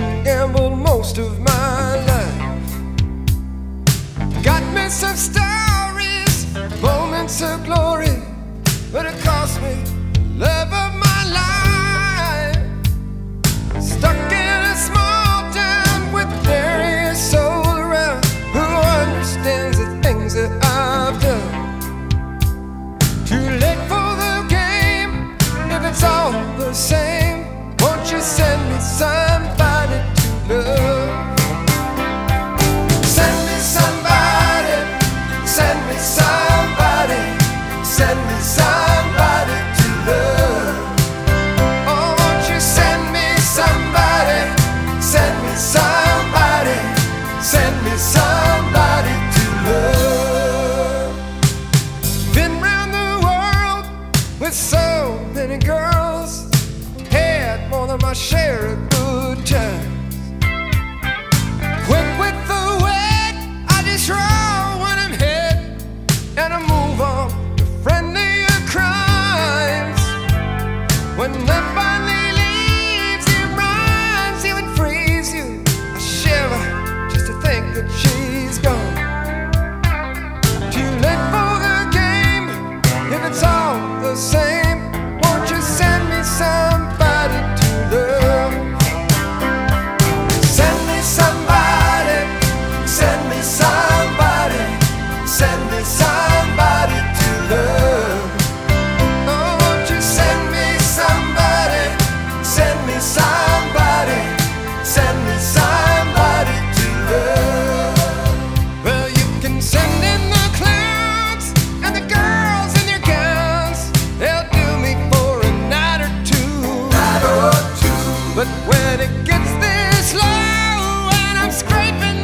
and gambled most of my life. Got me some stories, moments of glory, but it cost me love of my life. Stuck in a small town with various souls around who understands the things that I've done. Too late for the game, if it's all the same. Won't you send me somebody to love? Send me somebody, send me somebody, send me somebody to love. Oh, won't you send me somebody, send me somebody, send me somebody to love. Been round the world with so many girls, had more than my share of good times. Quick with the wet, I just roll when I'm hit, and I move on to friendlier crimes. When love finally leaves, it runs you and frees you. I shiver just to think that she's gone. Too late for the game, if it's all the same. Won't you send me somebody to love? Send me somebody, send me somebody, send me somebody to love. Oh, won't you send me somebody, send me somebody, send me somebody to love. Well, you can send in the clowns and the girls in their gowns. They'll do me for a night or two. But when it gets this low and I'm scraping